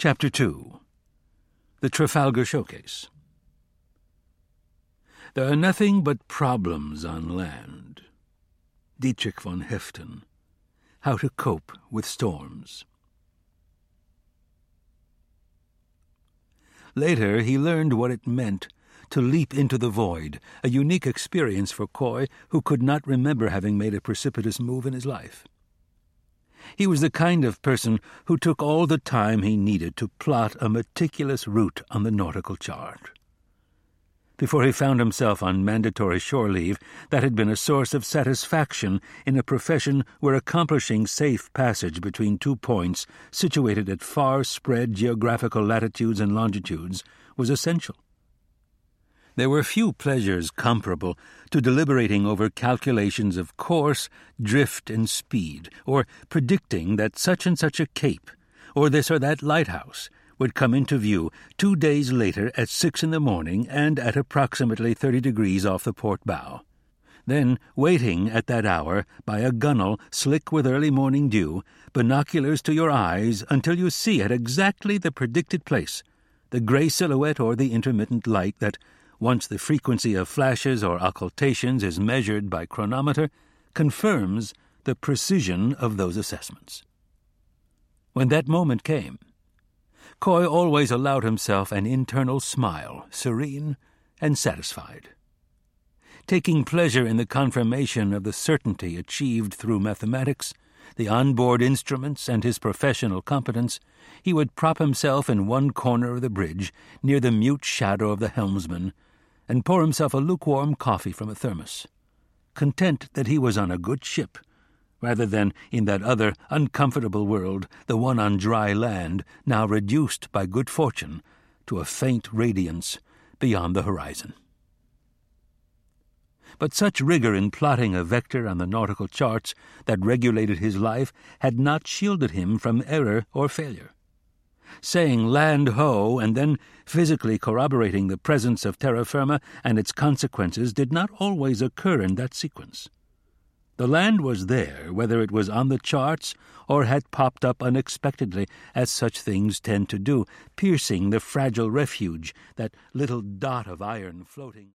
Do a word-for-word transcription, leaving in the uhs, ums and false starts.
Chapter two. The Trafalgar Showcase. There are nothing but problems on land. Dietrich von Heften. How to Cope with Storms. Later, he learned what it meant to leap into the void, a unique experience for Coy, who could not remember having made a precipitous move in his life. He was the kind of person who took all the time he needed to plot a meticulous route on the nautical chart. Before he found himself on mandatory shore leave, that had been a source of satisfaction in a profession where accomplishing safe passage between two points situated at far-spread geographical latitudes and longitudes was essential. There were few pleasures comparable to deliberating over calculations of course, drift, and speed, or predicting that such and such a cape, or this or that lighthouse, would come into view two days later at six in the morning and at approximately thirty degrees off the port bow. Then, waiting at that hour by a gunwale slick with early morning dew, binoculars to your eyes until you see at exactly the predicted place the gray silhouette or the intermittent light that, once the frequency of flashes or occultations is measured by chronometer, confirms the precision of those assessments. When that moment came, Coy always allowed himself an internal smile, serene and satisfied. Taking pleasure in the confirmation of the certainty achieved through mathematics, the onboard instruments, and his professional competence, he would prop himself in one corner of the bridge, near the mute shadow of the helmsman, and pour himself a lukewarm coffee from a thermos, content that he was on a good ship, rather than in that other uncomfortable world, the one on dry land, now reduced by good fortune to a faint radiance beyond the horizon. But such rigor in plotting a vector on the nautical charts that regulated his life had not shielded him from error or failure. Saying land ho and then physically corroborating the presence of terra firma and its consequences did not always occur in that sequence. The land was there, whether it was on the charts or had popped up unexpectedly, as such things tend to do, piercing the fragile refuge, that little dot of iron floating.